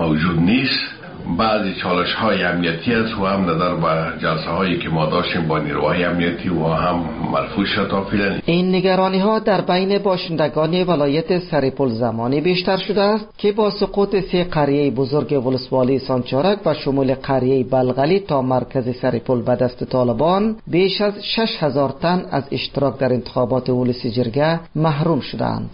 موجود نیست. بعضی چالش های امنیتی است و هم نظر به جلسه هایی که ما داشتیم با نیروهای امنیتی و هم ملفوظ شد تا فعلا. این نگرانی ها در بین باشندگان ولایت سرپل زمانی بیشتر شده است که با سقوط 3 قریه بزرگ ولسوالی سانچارک و شمول قریه بلغلی تا مرکز سرپل به دست طالبان بیش از 6000 تن از اشتراک در انتخابات ولسی جرگه محروم شدند.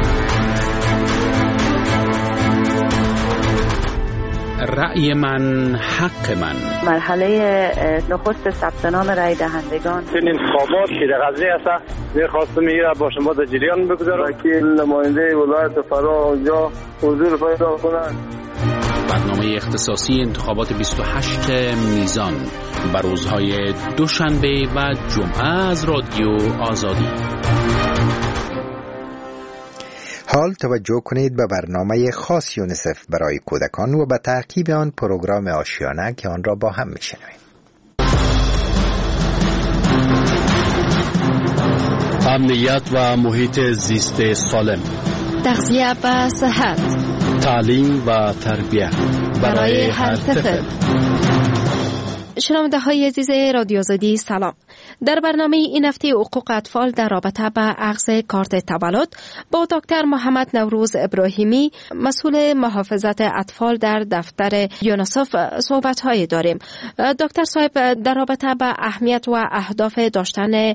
رأی من حق من. مرحله نخست ثبت نام رای دهندگان این انتخابات که در غزه است می‌خواستم میره با شما در جریان بگذارم که نماینده ولایت فرا اونجا حضور پیدا کنند. برنامه اختصاصی انتخابات 28 میزان بر روزهای دوشنبه و جمعه از رادیو آزادی. حال توجه کنید به برنامه خاص یونیسف برای کودکان و به تعقیب آن پروگرام آشیانه که آن را با هم میشنویم. امنیت و محیط زیست سالم، تغذیه و صحت، تعلیم و تربیت برای هر طفل. شنونده های عزیز رادیو آزادی سلام. در برنامه این هفته حقوق اطفال در رابطه با اخذ کارت تولد با دکتر محمد نوروز ابراهیمی مسئول محافظت اطفال در دفتر یونیسف صحبت های داریم. دکتر صاحب در رابطه با اهمیت و اهداف داشتن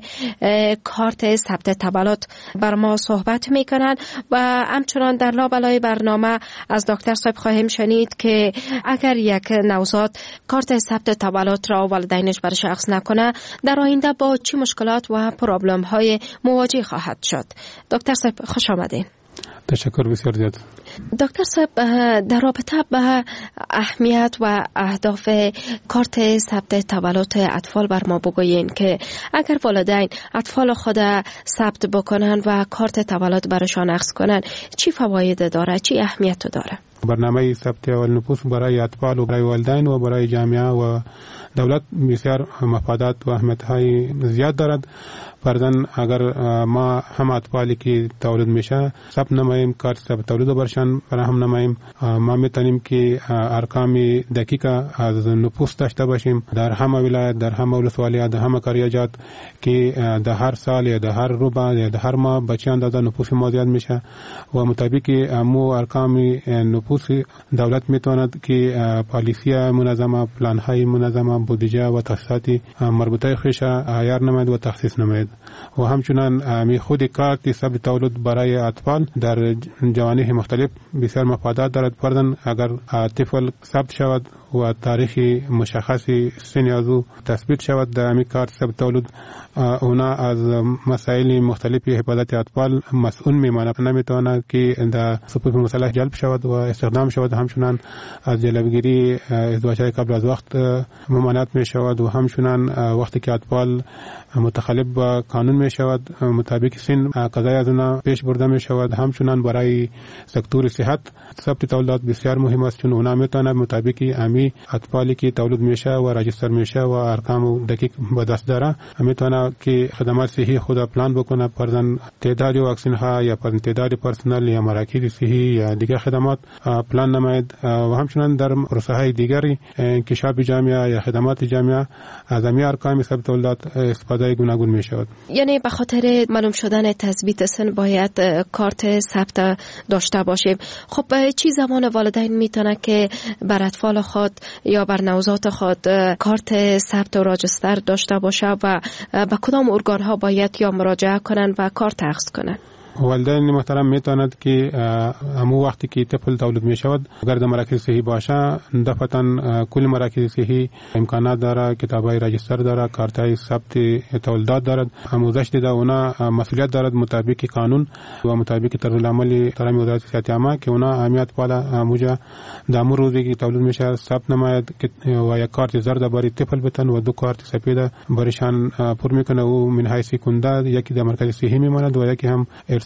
کارت ثبت تولد بر ما صحبت میکنند و همچنان در لابلای برنامه از دکتر صاحب خواهیم شنید که اگر یک نوزاد کارت ثبت تولد را والدینش برای شخص نکنه در آینده با چه مشکلات و پرابلم های مواجه خواهد شد. دکتر صاحب خوش آمدین. تشکر بسیار زیاد. دکتر صاحب در رابطه با اهمیت و اهداف کارت ثبت تولد اطفال بر ما بگویین که اگر والدین اطفال خود ثبت بکنن و کارت تولد برشان اخذ کنن چی فواید داره، چی اهمیت داره؟ برنامه ثبت اول نفوس برای اطفال و برای والدین و برای جامعه و دولت بسیار مفادات و اهمیت‌های زیاد دارد. فرضاً اگر ما هم اطفالی که تولد میشه ثبت نماییم، کارت ثبت تولد برشان فراهم نماییم، ما میتونیم که ارقام دقیق از نفوس داشته باشیم در همه ولایت، در همه ولسوالی، در همه قریه‌جات که در هر سال یا در هر روز یا در هر ماه بچه اندازه نفوس ما زیاد میشه و مطابق امو ارقام نفوس دولت میتواند که پالیسی منظمه، پلان‌های منظمه، بودجه و تاسیسات مربوطه خیش عیار نماید و تخصیص نماید و همچنان می خود کارت ثبت تولد برای اطفال در جوانح مختلف بسیار مفادات دارد. فرضاً اگر طفل ثبت شود و تاریخ مشخصی سن او تثبیت شود در امی کارت ثبت تولد، اونا از مسائل مختلفی حفاظت اطفال مسئول میماند، نمیتواند که در صفوف مسلح جلب شود و استخدام شود. همچنان از جلوگیری ازدواج‌های قبل از وقت ممانعت می شود و همچنان وقتی که اطفال متخلف با قانون می شود مطابق سن قضای از اونا پیش برده می شود. همچنان برای سکتور صحت ثبت تولد بسیار مهم است، چون اونا میتواند مطابق امی اطفالی که تولد میشه و راجستر میشه و ارقام دقیق به دست داره میتونه که خدمات صحی خود پلان بکنه، فرضاً تعداد واکسین ها یا تعداد پرسنل یا مراکز صحی یا دیگر خدمات پلان نماید و همچنان در رسانه های دیگری انکشاف جامعه یا خدمات جامعه از امی ارقام ثبت تولد استفاده گوناگون می شود. یعنی به خاطر معلوم شدن تثبیت سن باید کارت ثبت داشته باشیم. خب چی زمان والدین میتونه که بر اطفال خود یا بر نوزاد خود کارت ثبت و راجستر داشته باشه و به کدام ارگان ها باید یا مراجعه کنن و کارت اخذ کنن؟ والدین محترم میتواند که همو وقتی که طفل تولد می شود اگر در مراکز صحی باشه دفعتاً کل مراکز صحی امکانات داره، کتابای راجستر داره، کارتای ثبت تولدات دارد، آموزش دیده اونا مسئولیت دارد مطابق قانون و مطابق طرزالعمل ترام وزارت صحت عامه که اونا اهمیت بالا موجه در روزی که تولد میشه ثبت نماید و یک کارت زرد برای طفل بتن و دو کارت سفید برایشان پر میکنه و من حیث کنده یکی در مرکز صحی میماند و یکی هم ارسال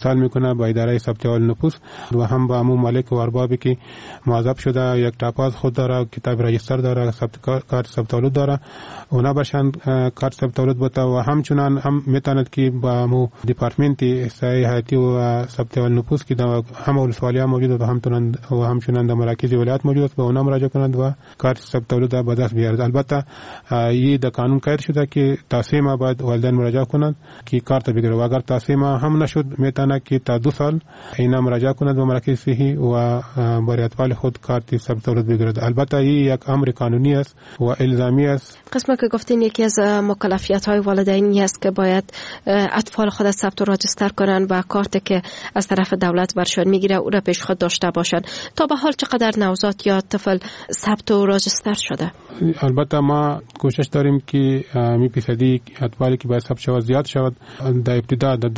ارسال میکنه به اداره ثبت احوال نفوس و هم با عموم مالک و اربابی که موظف شده یک تاپاس خود داره، کتاب رجستر داره، کارت ثبت احوال داره، اونا برشان کارت ثبت احوال بده و همچنان هم میتواند که با مو دپارتمنت احصایه حیاتی و ثبت احوال نفوس که هم ولسوالی‌ها موجود و همچنان در مراکز ولایت موجود است به اونا مراجعه کنند و کارت ثبت احوال به دست بیارند. البته این در قانون قید شده که تا 3 ماه بعد والدین مراجعه کنند که کارت بگیره و اگر تا 3 ماه هم نشد میتونه که تا 2 سال اینا مراجعه کنند به مراکز صحی و برای اطفال خود کارت ثبت احوال بگیرد. البته این یک امر قانونی است و الزامی است. قسمت که گفتین یکی از مکلفیت‌های والدینی است که باید اطفال خود ثبت و راجستر کنند و کارتی که از طرف دولت برشان میگیره او را پیش خود داشته باشند. تا به حال چقدر نوزاد یا طفل ثبت و راجستر شده؟ البته ما کوشش داریم که می فیصدی اطفالی که باید ثبت شود زیاد شود. در ابتدا در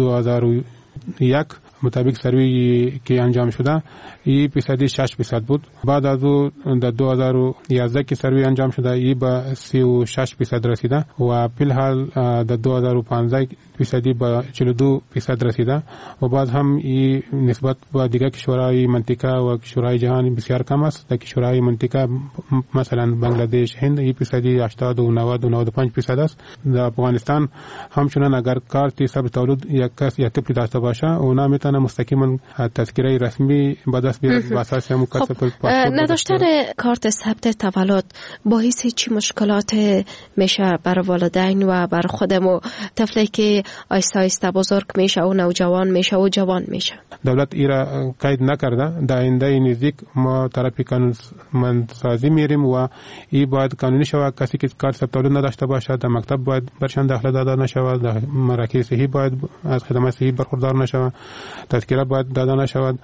2001 مطابق سروی که انجام شده این فیصدی 6% بود. بعد از او در 2011 که سروی انجام شده این به 36% رسیده و فی الحال در 2015 فیصدی به 42% رسیده و بعد هم این نسبت با دیگر کشورهای منطقه و کشورهای جهان بسیار کم است. در کشورهای منطقه مثلا بنگلادش، هند این فیصدی 80 و 90 و 95% است. در افغانستان همچنان اگر کارت ثبت تولد یک کس یا طفل داشته باشه اونا میتونه مستقیما تذکره رسمی به دست بیاره به اساس همون کارت پاسپورت. نداشتن کارت ثبت تولد باعث چی مشکلات میشه برای والدین و برای خودم و طفلی که آیسته آیسته بزرگ میشه و نوجوان میشه و جوان میشه؟ دولت ایرا قید نکرده. در آینده نزدیک ما طرف قانونمندسازی میریم و این باید قانونی شود. کسی که کارت ثبت تولد نداشته باشه در مکتب باید برشان داخله داده نشود، در مراکز صحی باید از خدمات صحی برخوردار نشود، تذکره باید داده نشود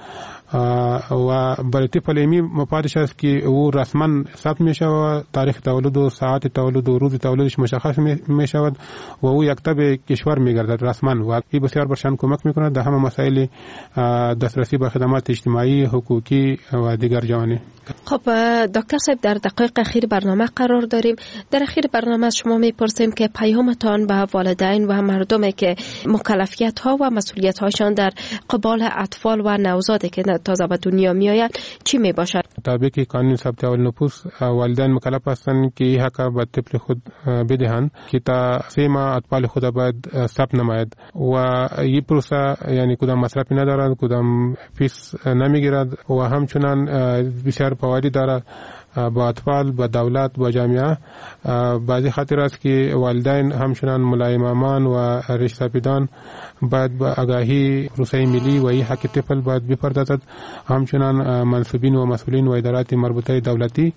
و برای طفل ایمی مفادش است که او رسما ثبت میشه و تاریخ تولد و ساعت تولد و روز تولدش مشخص میشود و او یک تبع کشور میگردد رسما و این بسیار برشان کمک میکنه در همه مسائل دسترسی به خدمات اجتماعی، حقوقی و دیگر جوانی. خب دکتر صاحب در دقایق اخیر برنامه قرار داریم. در اخیر برنامه از شما میپرسیم که پیامتان به والدین و مردمی که مکلفیت ها و مسئولیت هاشان در قبال اطفال و نوزادی که تازه به دنیا میآیند چی می باشد؟ مطابق قانون ثبت احوال نفوس والدین مکلف هستند که این حق به طفل خود بدهند که تا 3 ماه اطفال خود باید ثبت نماید و این پروسه یعنی کدام مصرفی ندارد، کدام فیس نمیگیرد و همچنان بسیار فواید دارد با اطفال، با دولت، با جامعه. بعضی خاطر است که والدین همچنان ملایم امان و ریشسپیدان باید با آگاهی پروسه ملی و این حق طفل باید بپردازد. همچنان منصوبین و مسئولین و ادارات مربوطه دولتی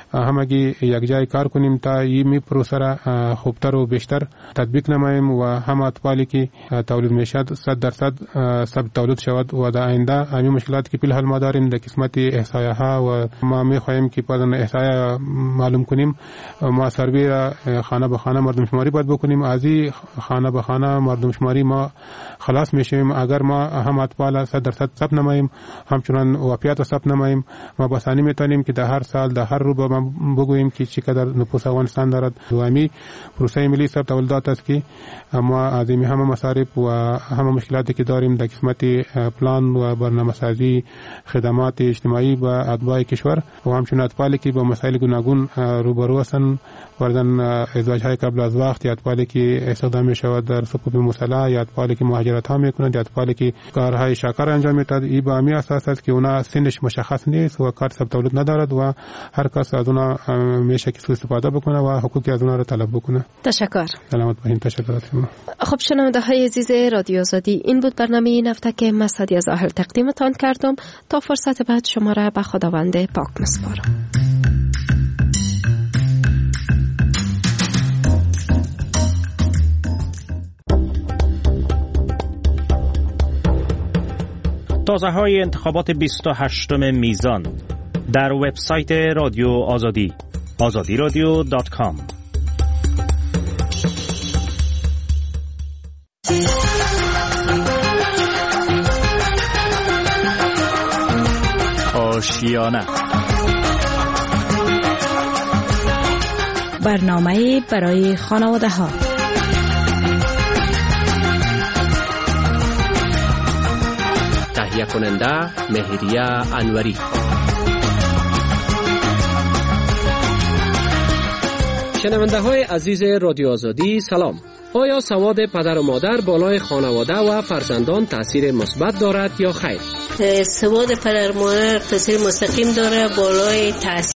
همگی یک جای کار کنیم تا این پروسه را خوبتر و بیشتر تطبیق نماییم و هم اطفالی که تولد میشد 100% ثبت تولد شود و در آینده همین مشکلاتی که فی الحال ما داریم در قسمت احصایه ها و ما میخواهیم که بعد احصایه معلوم کنیم ما سروی را خانه به خانه مردم شماری باید بکنیم. از این خانه به خانه مردم شماری ما خلاص میشیم اگر ما هم اطفال 100% ثبت نماییم، همچنان وفیات ثبت نماییم. ما بسانی میتونیم که در هر سال در هر روز بگوییم که چقدر نفوس افغانستان دارد. دومی پروسه ملی ثبت تولدات است که ما از این همه مصارف و همه مشکلاتی که داریم در قسمت پلان و برنامه‌سازی خدمات اجتماعی با اتباع کشور و همچنین اطفالی که با مسائل گوناگون روبرو هستند، وردن ازدواج‌های قبل از وقت، یا اطفالی که استخدام می‌شود در صفوف مسلح، یا اطفالی که مهاجرت ها می‌کنند، یا اطفالی که کارهای شاکر انجام می‌دهند. این با همین اساس است که اونا سنش مشخص نیست و کارت ثبت تولد ندارد و هر کس از اونا میشه که سوء استفاده بکنه و حقوقی از اونا را طلب بکنه. تشکر. سلامت باشین. تشکر از شما. خب شنونده‌های عزیز رادیو آزادی، این بود برنامه این هفته که من سعدی از اهل تقدیمتان کردم. تا فرصت بعد شما را به خداوند پاک می‌سپارم. تازه‌های انتخابات 28 میزان در وبسایت رادیو آزادی azadiradio.com. آشیانه، برنامه برای خانواده ها. تهیه کننده مهریه انوری. شنونده های عزیز رادیو آزادی سلام. آیا سواد پدر و مادر بالای خانواده و فرزندان تاثیر مثبت دارد یا خیر؟ سواد پدر و مادر تاثیر مستقیم داره بالای تاثیر